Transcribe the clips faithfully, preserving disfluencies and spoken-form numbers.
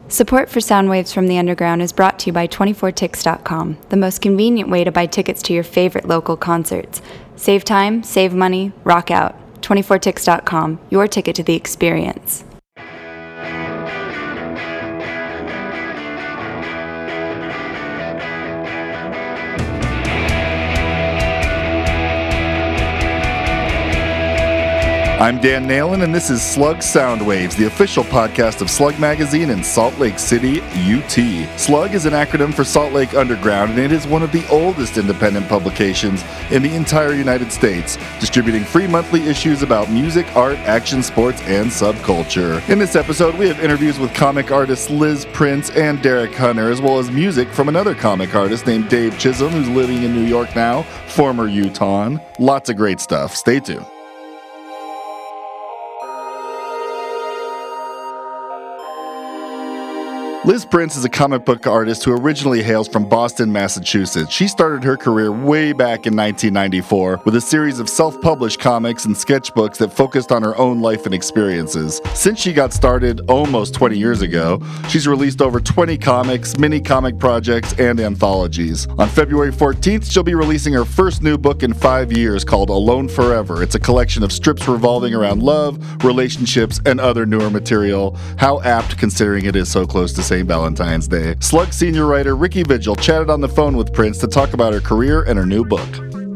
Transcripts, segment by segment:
Support for Soundwaves from the Underground is brought to you by twenty-four ticks dot com, the most convenient way to buy tickets to your favorite local concerts. Save time, save money, rock out. twenty-four ticks dot com, your ticket to the experience. I'm Dan Nalen, and this is Slug Soundwaves, the official podcast of Slug Magazine in Salt Lake City, U T. Slug is an acronym for Salt Lake Underground, and it is one of the oldest independent publications in the entire United States, distributing free monthly issues about music, art, action, sports, and subculture. In this episode, we have interviews with comic artists Liz Prince and Derek Hunter, as well as music from another comic artist named Dave Chisholm, who's living in New York now, former Utahn. Lots of great stuff. Stay tuned. Liz Prince is a comic book artist who originally hails from Boston, Massachusetts. She started her career way back in nineteen ninety-four with a series of self-published comics and sketchbooks that focused on her own life and experiences. Since she got started almost twenty years ago, she's released over twenty comics, mini comic projects, and anthologies. On February fourteenth, she'll be releasing her first new book in five years called Alone Forever. It's a collection of strips revolving around love, relationships, and other newer material. How apt, considering it is so close to Saint Valentine's Day. Slug senior writer Ricky Vigil chatted on the phone with Prince to talk about her career and her new book.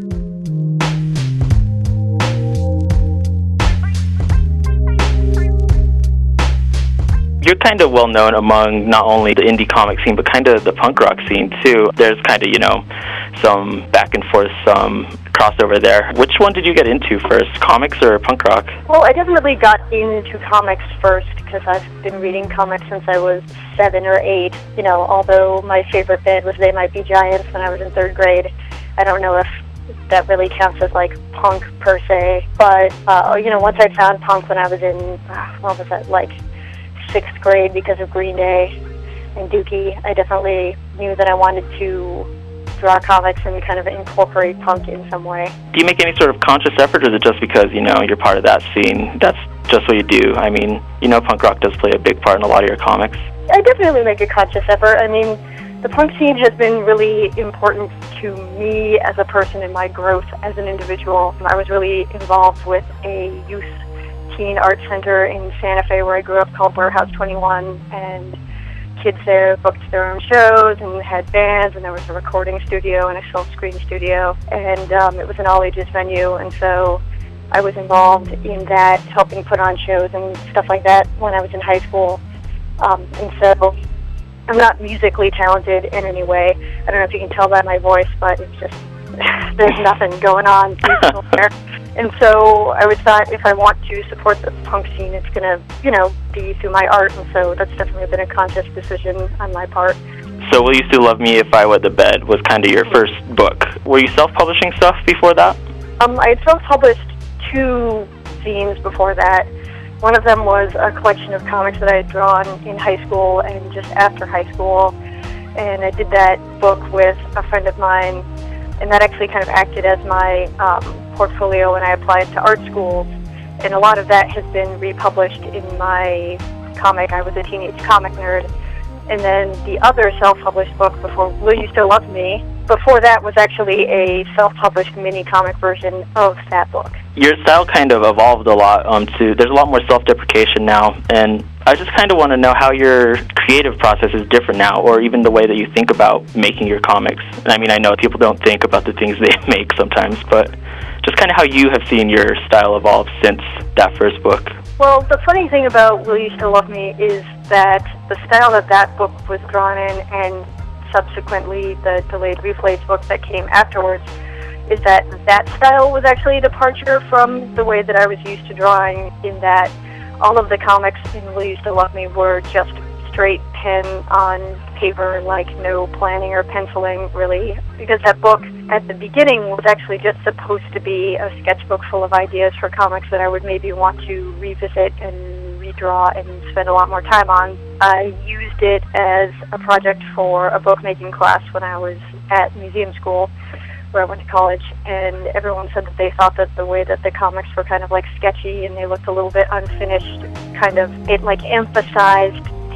You're kind of well known among not only the indie comic scene, but kind of the punk rock scene too. There's kind of, you know, some back and forth, some crossover there. Which one did you get into first, comics or punk rock? Well, I definitely got into comics first because I've been reading comics since I was seven or eight. You know, although my favorite band was They Might Be Giants when I was in third grade. I don't know if that really counts as like punk per se. But, uh, you know, once I found punk when I was in, uh, what was that, like sixth grade because of Green Day and Dookie, I definitely knew that I wanted to draw comics and kind of incorporate punk in some way. Do you make any sort of conscious effort, or is it just because, you know, you're part of that scene, that's just what you do? I mean, you know, punk rock does play a big part in a lot of your comics. I definitely make a conscious effort. I mean, the punk scene has been really important to me as a person in my growth as an individual. I was really involved with a youth teen art center in Santa Fe where I grew up called Warehouse twenty-one, and kids there booked their own shows and had bands, and there was a recording studio and a self-screen studio, and um, it was an all-ages venue, and so I was involved in that, helping put on shows and stuff like that when I was in high school. Um, and so I'm not musically talented in any way. I don't know if you can tell by my voice, but it's just, there's nothing going on musical there. And so I always thought if I want to support the punk scene, it's going to, you know, be through my art. And so that's definitely been a conscious decision on my part. So Will You Still Love Me If I Wet the Bed was kind of your first book. Were you self-publishing stuff before that? Um, I had self-published two zines before that. One of them was a collection of comics that I had drawn in high school and just after high school. And I did that book with a friend of mine, and that actually kind of acted as my um, portfolio when I applied to art schools. And a lot of that has been republished in my comic, I Was a Teenage Comic Nerd. And then the other self-published book before Will You Still Love Me, before that was actually a self-published mini-comic version of that book. Your style kind of evolved a lot. Um, to there's a lot more self-deprecation now, and I just kind of want to know how your creative process is different now, or even the way that you think about making your comics. And I mean, I know people don't think about the things they make sometimes, but just kind of how you have seen your style evolve since that first book. Well, the funny thing about Will You Still Love Me is that the style that that book was drawn in, and subsequently the Delayed Replays book that came afterwards, is that that style was actually a departure from the way that I was used to drawing, in that all of the comics in Will You Still Love Me were just straight pen on paper, like no planning or penciling, really, because that book at the beginning was actually just supposed to be a sketchbook full of ideas for comics that I would maybe want to revisit and redraw and spend a lot more time on. I used it as a project for a bookmaking class when I was at museum school, where I went to college, and everyone said that they thought that the way that the comics were kind of like sketchy and they looked a little bit unfinished, kind of, it like emphasized the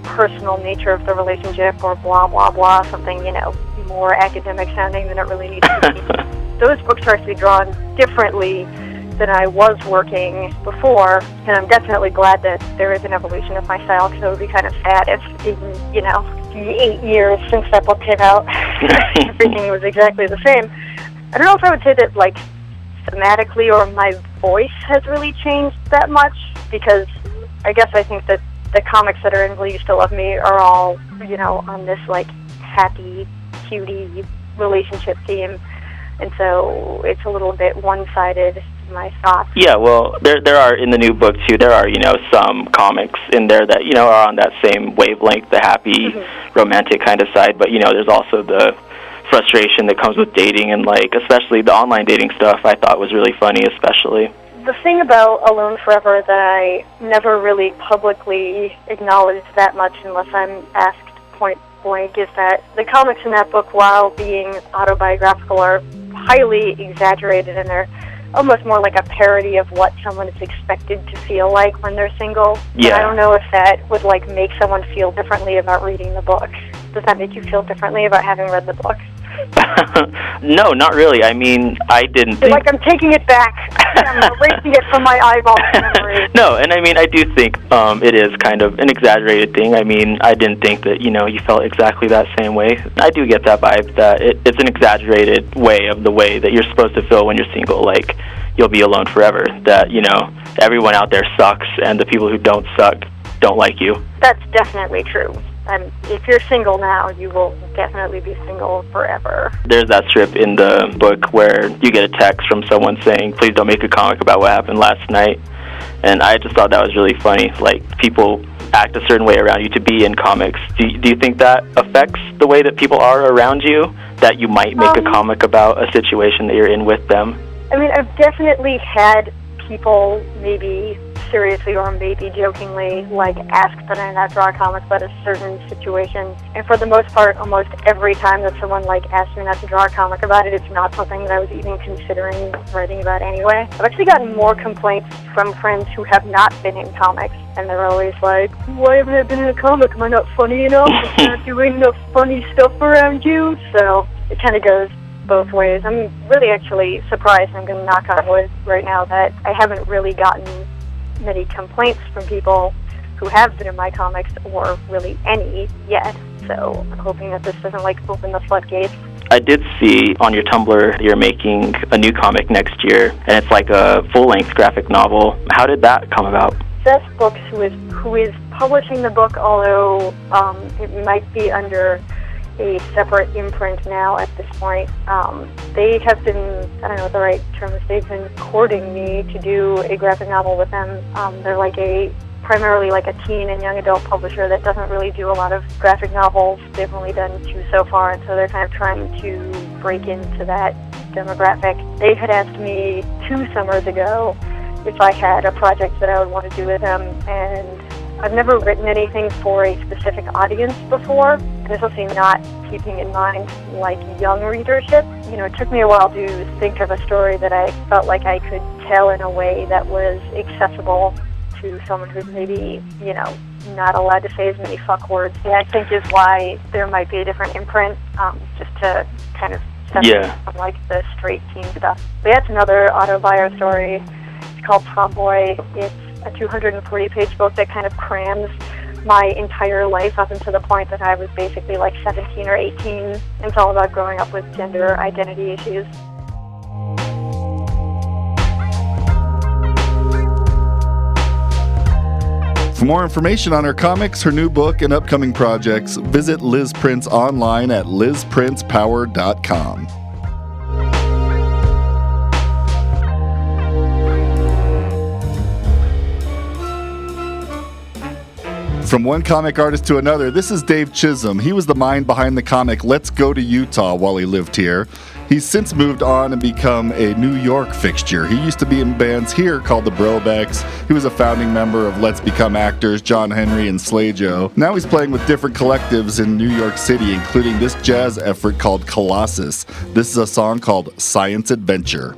personal nature of the relationship or blah, blah, blah, something, you know, more academic sounding than it really needs to be. Those books are actually drawn differently than I was working before, and I'm definitely glad that there is an evolution of my style, because it would be kind of sad if, in, you know, the eight years since that book came out, everything was exactly the same. I don't know if I would say that, like, thematically or my voice has really changed that much, because I guess I think that the comics that are in Will You Still Love Me are all, you know, on this, like, happy, cutie relationship theme, and so it's a little bit one-sided, my thoughts. Yeah, well, there there are, in the new book, too, there are, you know, some comics in there that, you know, are on that same wavelength, the happy, mm-hmm. romantic kind of side, but, you know, there's also the frustration that comes with dating, and, like, especially the online dating stuff I thought was really funny, especially. The thing about Alone Forever that I never really publicly acknowledged that much unless I'm asked point blank is that the comics in that book, while being autobiographical, are highly exaggerated, and they're almost more like a parody of what someone is expected to feel like when they're single. Yeah. And I don't know if that would, like, make someone feel differently about reading the book. Does that make you feel differently about having read the book? No, not really. I mean, I didn't You're think... like, I'm taking it back. I'm erasing it from my eyeball memory. No, and I mean, I do think um, it is kind of an exaggerated thing. I mean, I didn't think that, you know, you felt exactly that same way. I do get that vibe that it, it's an exaggerated way of the way that you're supposed to feel when you're single. Like, you'll be alone forever. That, you know, everyone out there sucks, and the people who don't suck don't like you. That's definitely true. And if you're single now, you will definitely be single forever. There's that strip in the book where you get a text from someone saying, please don't make a comic about what happened last night. And I just thought that was really funny. Like, people act a certain way around you to be in comics. Do you, do you think that affects the way that people are around you, that you might make um, a comic about a situation that you're in with them? I mean, I've definitely had people maybe seriously or maybe jokingly, like, ask that I not draw comics about a certain situation. And for the most part, almost every time that someone, like, asks me not to draw a comic about it, it's not something that I was even considering writing about anyway. I've actually gotten more complaints from friends who have not been in comics, and they're always like, why haven't I been in a comic? Am I not funny enough? Am I not doing enough funny stuff around you? So it kind of goes both ways. I'm really actually surprised, I'm going to knock on wood right now, that I haven't really gotten many complaints from people who have been in my comics, or really any yet. So I'm hoping that this doesn't, like, open the floodgates. I did see on your Tumblr you're making a new comic next year, and it's like a full-length graphic novel. How did that come about? Seth Books, who is who is publishing the book, although um, it might be under a separate imprint now at this point. Um, they have been, I don't know what the right term is, they've been courting me to do a graphic novel with them. Um, they're like a, primarily like a teen and young adult publisher that doesn't really do a lot of graphic novels. They've only done two so far, and so they're kind of trying to break into that demographic. They had asked me two summers ago if I had a project that I would want to do with them, and I've never written anything for a specific audience before, and especially not keeping in mind, like, young readership. You know, it took me a while to think of a story that I felt like I could tell in a way that was accessible to someone who's maybe, you know, not allowed to say as many fuck words. Yeah, I think is why there might be a different imprint, um, just to kind of separate yeah. from, like, the straight teen stuff. But that's another autobiography story. It's called Tomboy. It's a two hundred forty page book that kind of crams my entire life up until the point that I was basically like seventeen or eighteen. It's all about growing up with gender identity issues. For more information on her comics, her new book, and upcoming projects, visit Liz Prince online at liz prince power dot com. From one comic artist to another, this is Dave Chisholm. He was the mind behind the comic Let's Go to Utah while he lived here. He's since moved on and become a New York fixture. He used to be in bands here called the Brobecks. He was a founding member of Let's Become Actors, John Henry, and Slay Joe. Now he's playing with different collectives in New York City, including this jazz effort called Colossus. This is a song called Science Adventure.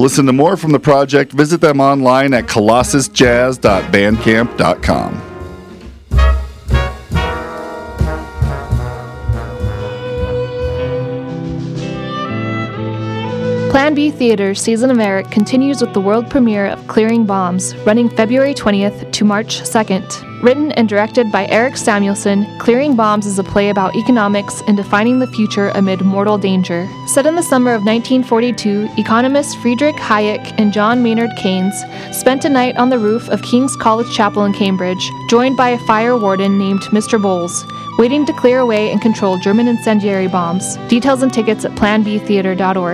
To listen to more from the project, visit them online at colossus jazz dot bandcamp dot com. Plan B Theater's Season of Eric continues with the world premiere of Clearing Bombs, running February twentieth to March second. Written and directed by Eric Samuelson, Clearing Bombs is a play about economics and defining the future amid mortal danger. Set in the summer of nineteen forty-two, economists Friedrich Hayek and John Maynard Keynes spent a night on the roof of King's College Chapel in Cambridge, joined by a fire warden named Mister Bowles, waiting to clear away and control German incendiary bombs. Details and tickets at plan b theater dot org.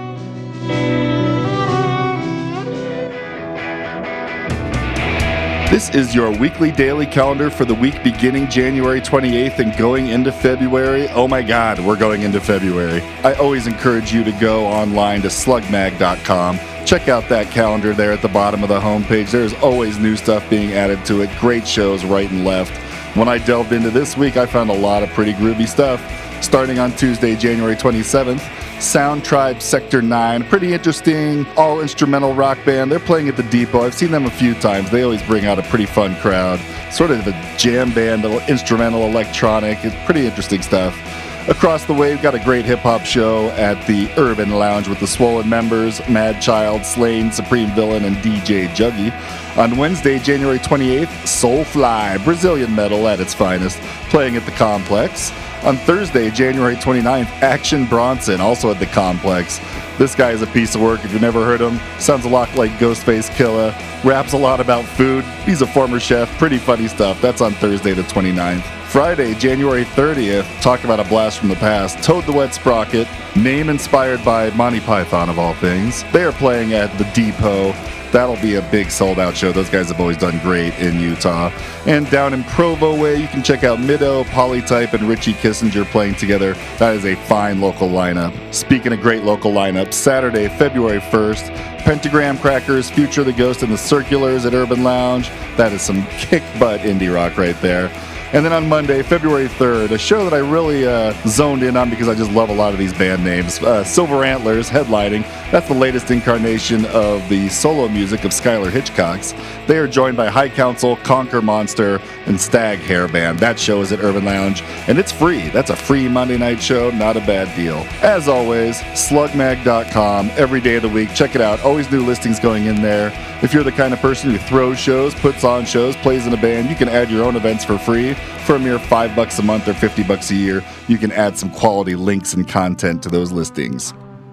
This is your weekly daily calendar for the week beginning January twenty-eighth and going into February. Oh my God, we're going into February. I always encourage you to go online to slug mag dot com. Check out that calendar there at the bottom of the homepage. There's always new stuff being added to it. Great shows right and left. When I delved into this week, I found a lot of pretty groovy stuff. Starting on Tuesday, January twenty-seventh, Sound Tribe Sector nine, pretty interesting all-instrumental rock band. They're playing at the Depot. I've seen them a few times. They always bring out a pretty fun crowd. Sort of a jam band, instrumental electronic. It's pretty interesting stuff. Across the way, we've got a great hip-hop show at the Urban Lounge with the Swollen Members, Mad Child, Slane, Supreme Villain, and D J Juggy. On Wednesday, January twenty-eighth, Soulfly, Brazilian metal at its finest, playing at the Complex. On Thursday, January twenty-ninth, Action Bronson, also at the Complex. This guy is a piece of work if you've never heard him. Sounds a lot like Ghostface Killah. Raps a lot about food. He's a former chef. Pretty funny stuff. That's on Thursday the twenty-ninth. Friday, January thirtieth, talk about a blast from the past. Toad the Wet Sprocket, name inspired by Monty Python of all things. They are playing at the Depot. That'll be a big sold-out show. Those guys have always done great in Utah. And down in Provo way, you can check out Middo, Polytype, and Richie Kissinger playing together. That is a fine local lineup. Speaking of great local lineups, Saturday, February first, Pentagram Crackers, Future the Ghost, and the Circulars at Urban Lounge. That is some kick-butt indie rock right there. And then on Monday, February third, a show that I really uh, zoned in on because I just love a lot of these band names. Uh, Silver Antlers headlining. That's the latest incarnation of the solo music of Skylar Hitchcock's. They are joined by High Council, Conquer Monster, and Stag Hair Band. That show is at Urban Lounge, and it's free. That's a free Monday night show. Not a bad deal. As always, slug mag dot com, every day of the week. Check it out. Always new listings going in there. If you're the kind of person who throws shows, puts on shows, plays in a band, you can add your own events for free. For a mere five bucks a month or fifty bucks a year, you can add some quality links and content to those listings.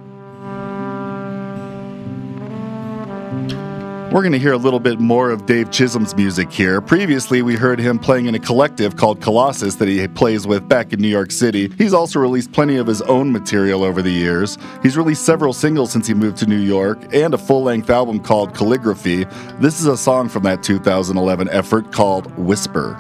We're going to hear a little bit more of Dave Chisholm's music here. Previously, we heard him playing in a collective called Colossus that he plays with back in New York City. He's also released plenty of his own material over the years. He's released several singles since he moved to New York and a full-length album called Calligraphy. This is a song from that two thousand eleven effort called Whisper.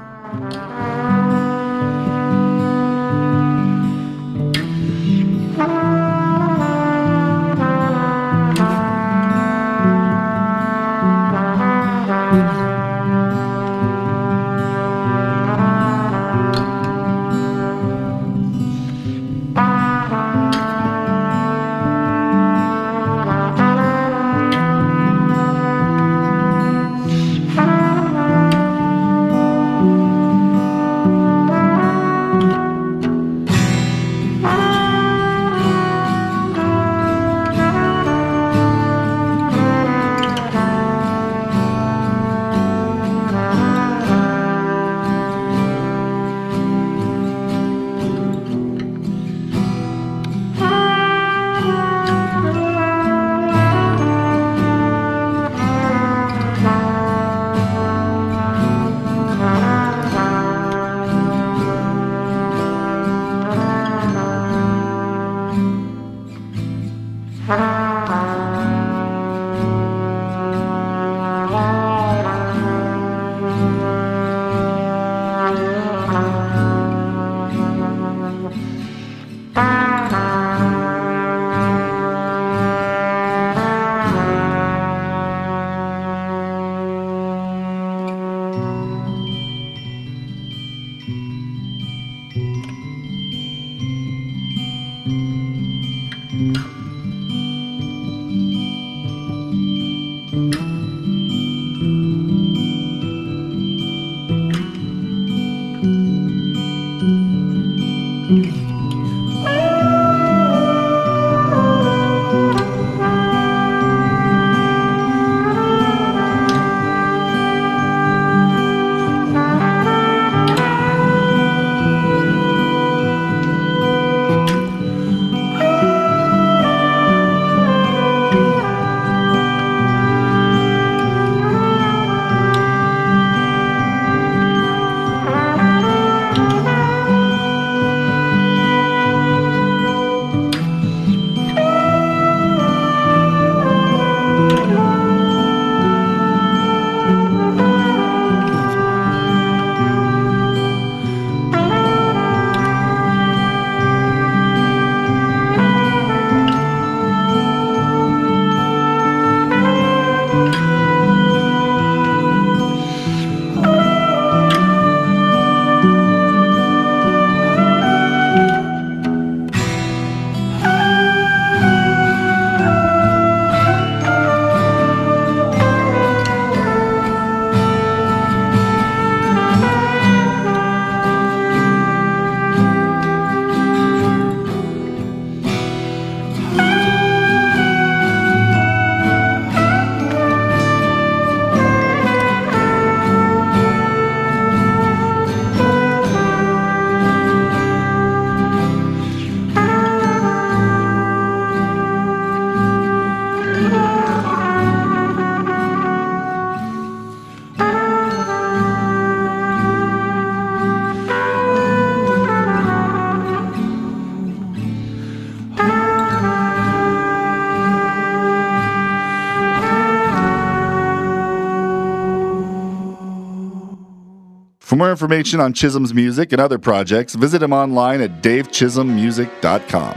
For more information on Chisholm's music and other projects, visit him online at dave chisholm music dot com.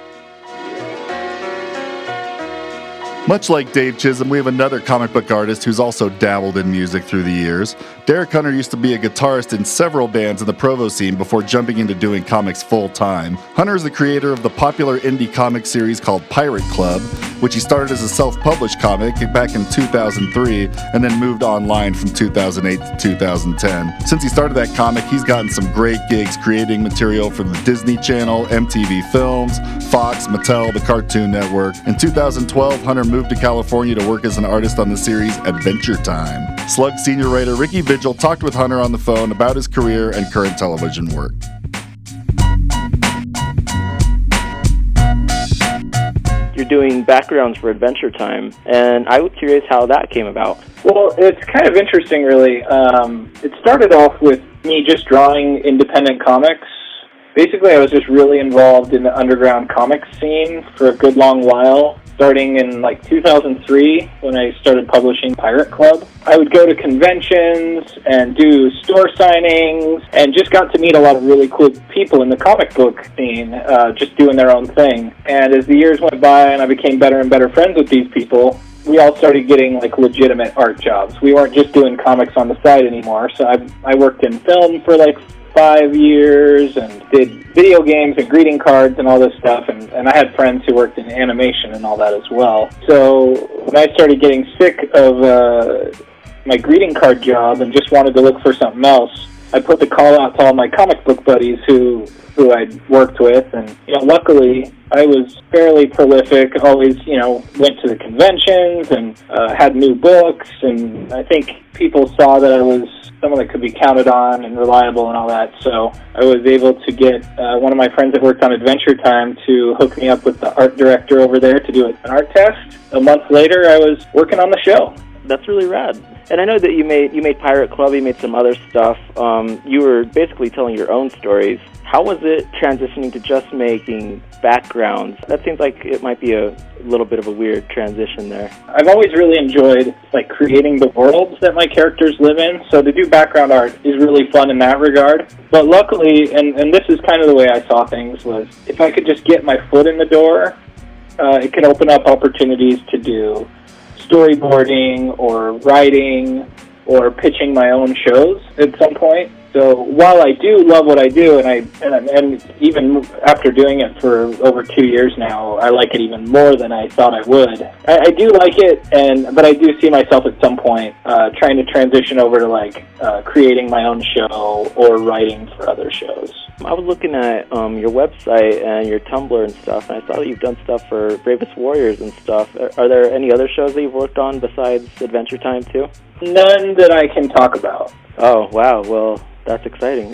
Much like Dave Chisholm, we have another comic book artist who's also dabbled in music through the years. Derek Hunter used to be a guitarist in several bands in the Provo scene before jumping into doing comics full-time. Hunter is the creator of the popular indie comic series called Pirate Club, which he started as a self-published comic back in two thousand three and then moved online from two thousand eight to two thousand ten. Since he started that comic, he's gotten some great gigs creating material for the Disney Channel, M T V Films, Fox, Mattel, the Cartoon Network. In two thousand twelve, Hunter moved to California to work as an artist on the series Adventure Time. Slug senior writer Ricky Vigil talked with Hunter on the phone about his career and current television work. You're doing backgrounds for Adventure Time, and I was curious how that came about. Well, it's kind of interesting, really. Um, it started off with me just drawing independent comics. Basically, I was just really involved in the underground comics scene for a good long while, starting in like two thousand three when I started publishing Pirate Club. I would go to conventions and do store signings and just got to meet a lot of really cool people in the comic book scene, uh, just doing their own thing. And as the years went by and I became better and better friends with these people, we all started getting like legitimate art jobs. We weren't just doing comics on the side anymore. So I, I worked in film for like five years and did video games and greeting cards and all this stuff, and, and I had friends who worked in animation and all that as well. So when I started getting sick of uh, my greeting card job and just wanted to look for something else, I put the call out to all my comic book buddies who who I'd worked with, and you know, luckily I was fairly prolific, always, you know, went to the conventions and uh, had new books, and I think people saw that I was someone that could be counted on and reliable and all that, so I was able to get uh, one of my friends that worked on Adventure Time to hook me up with the art director over there to do an art test. A month later, I was working on the show. That's really rad. And I know that you made you made Pirate Club, you made some other stuff. Um, you were basically telling your own stories. How was it transitioning to just making backgrounds? That seems like it might be a little bit of a weird transition there. I've always really enjoyed like creating the worlds that my characters live in, so to do background art is really fun in that regard. But luckily, and, and this is kind of the way I saw things, was if I could just get my foot in the door, uh, it can open up opportunities to do storyboarding or writing or pitching my own shows at some point. So while I do love what I do, and I and, and even after doing it for over two years now, I like it even more than I thought I would. I, I do like it, and but I do see myself at some point uh, trying to transition over to like uh, creating my own show or writing for other shows. I was looking at um, your website and your Tumblr and stuff, and I saw that you've done stuff for Bravest Warriors and stuff. Are, are there any other shows that you've worked on besides Adventure Time too? None that I can talk about. Oh, wow. Well, that's exciting.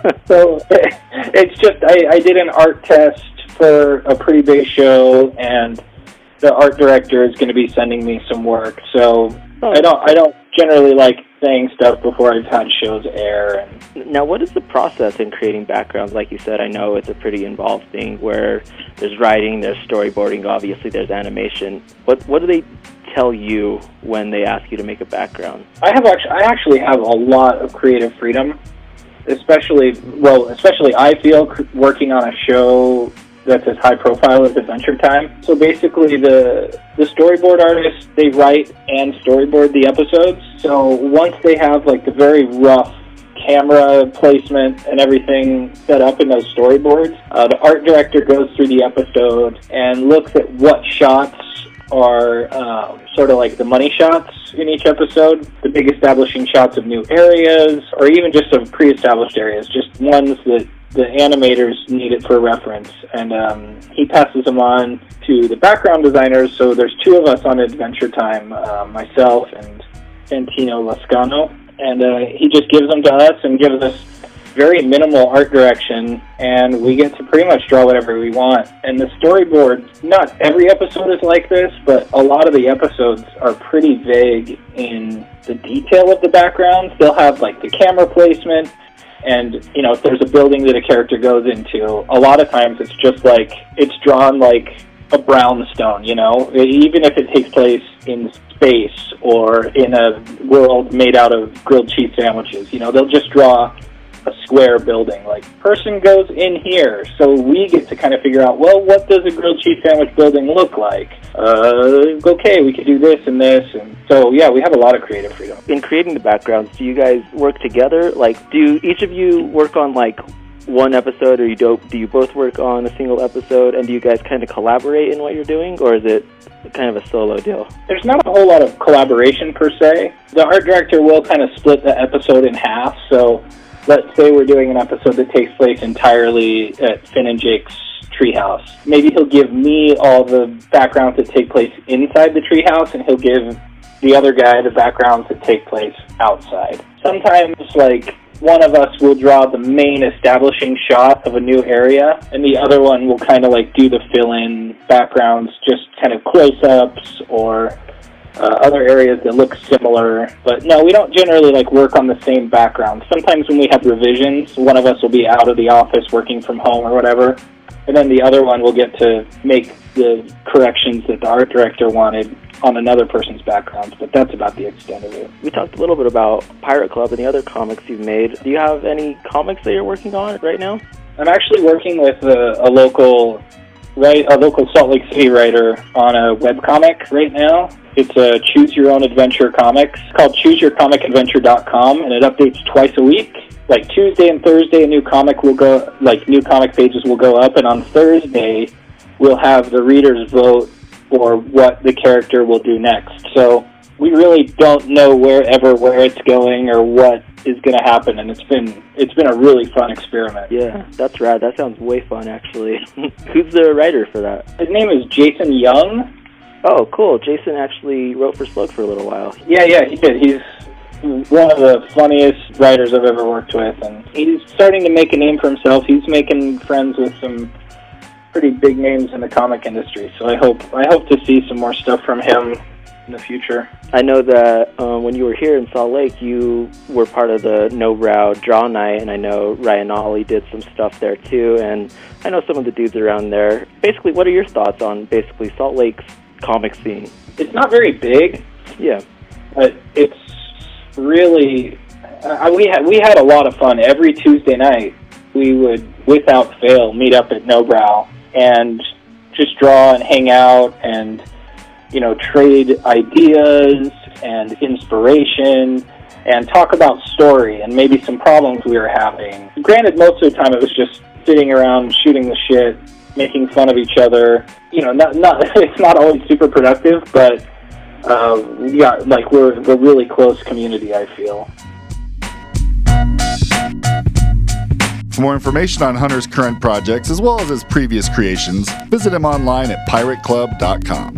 So it's just, I, I did an art test for a pretty big show, and the art director is going to be sending me some work. So oh. I don't I don't generally like saying stuff before I've had shows air. And now, what is the process in creating backgrounds? Like you said, I know it's a pretty involved thing where there's writing, there's storyboarding, obviously there's animation. What what do they tell you when they ask you to make a background? I have actually I actually have a lot of creative freedom, especially well, especially I feel working on a show that's as high profile as Adventure Time. So basically the the storyboard artists, they write and storyboard the episodes. So once they have like the very rough camera placement and everything set up in those storyboards, uh, the art director goes through the episode and looks at what shots are um, sort of like the money shots in each episode, the big establishing shots of new areas, or even just of pre-established areas, just ones that the animators need it for reference. And um, he passes them on to the background designers. So there's two of us on Adventure Time, uh, myself and Santino Lascano. And uh, he just gives them to us and gives us very minimal art direction, and we get to pretty much draw whatever we want. And the storyboard, not every episode is like this, but a lot of the episodes are pretty vague in the detail of the backgrounds. They'll have like the camera placement, and you know, if there's a building that a character goes into, a lot of times it's just like it's drawn like a brownstone, you know, even if it takes place in space or in a world made out of grilled cheese sandwiches. You know, they'll just draw a square building, like, person goes in here. So we get to kind of figure out, well, what does a grilled cheese sandwich building look like? Uh, okay, we could do this and this. And so, yeah, we have a lot of creative freedom. In creating the backgrounds, do you guys work together? Like, do each of you work on, like, one episode, or you do, do you both work on a single episode, and do you guys kind of collaborate in what you're doing, or is it kind of a solo deal? There's not a whole lot of collaboration, per se. The art director will kind of split the episode in half, so let's say we're doing an episode that takes place entirely at Finn and Jake's treehouse. Maybe he'll give me all the backgrounds that take place inside the treehouse, and he'll give the other guy the backgrounds that take place outside. Sometimes, like, one of us will draw the main establishing shot of a new area, and the other one will kind of, like, do the fill-in backgrounds, just kind of close-ups or Uh, other areas that look similar. But no, we don't generally like work on the same background. Sometimes when we have revisions, one of us will be out of the office working from home or whatever, and then the other one will get to make the corrections that the art director wanted on another person's background, but that's about the extent of it. We talked a little bit about Pirate Club and the other comics you've made. Do you have any comics that you're working on right now? I'm actually working with a, a local Right, a local Salt Lake City writer on a webcomic right now. It's a Choose Your Own Adventure comics. It's called choose your comic adventure dot com, and it updates twice a week. Like Tuesday and Thursday, a new comic will go, like new comic pages will go up, and on Thursday, we'll have the readers vote for what the character will do next. So we really don't know wherever where it's going or what is going to happen, and it's been it's been a really fun experiment. Yeah, that's rad. That sounds way fun, actually. Who's the writer for that? His name is Jason Young. Oh, cool. Jason actually wrote for Slug for a little while. Yeah, yeah, he did. He's one of the funniest writers I've ever worked with, and he's starting to make a name for himself. He's making friends with some pretty big names in the comic industry, so I hope I hope to see some more stuff from him in the future. I know that um, when you were here in Salt Lake, you were part of the No Brow Draw Night, and I know Ryan Ollie did some stuff there too, and I know some of the dudes around there. Basically, what are your thoughts on basically Salt Lake's comic scene? It's not very big. Yeah. But it's really... Uh, we, had, we had a lot of fun. Every Tuesday night, we would, without fail, meet up at No Brow and just draw and hang out and, you know, trade ideas and inspiration and talk about story and maybe some problems we were having. Granted, most of the time it was just sitting around shooting the shit, making fun of each other. You know, not not it's not always super productive, but uh, yeah, like we're we're a really close community, I feel. For more information on Hunter's current projects as well as his previous creations, visit him online at pirate club dot com.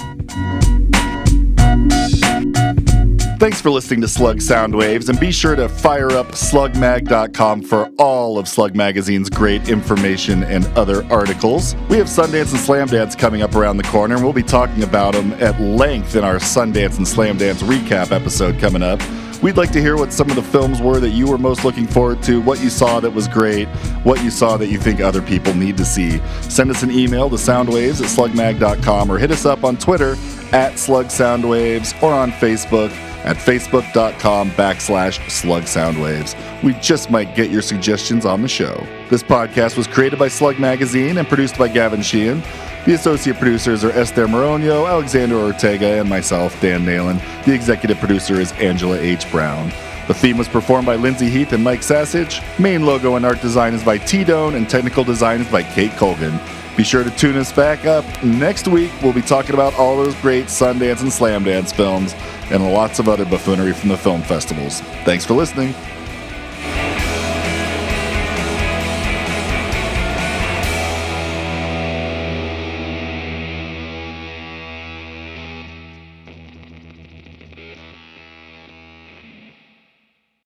Thanks for listening to Slug Soundwaves, and be sure to fire up slug mag dot com for all of Slug Magazine's great information and other articles. We have Sundance and Slamdance coming up around the corner, and we'll be talking about them at length in our Sundance and Slamdance recap episode coming up. We'd like to hear what some of the films were that you were most looking forward to, what you saw that was great, what you saw that you think other people need to see. Send us an email to soundwaves at slug mag dot com or hit us up on Twitter at slugsoundwaves or on Facebook at facebook.com backslash slugsoundwaves. We just might get your suggestions on the show. This podcast was created by Slug Magazine and produced by Gavin Sheehan. The associate producers are Esther Moronio, Alexander Ortega, and myself, Dan Nalen. The executive producer is Angela H. Brown. The theme was performed by Lindsay Heath and Mike Sassage. Main logo and art design is by T-Done, and technical design is by Kate Colgan. Be sure to tune us back up. Next week, we'll be talking about all those great Sundance and Slamdance films and lots of other buffoonery from the film festivals. Thanks for listening.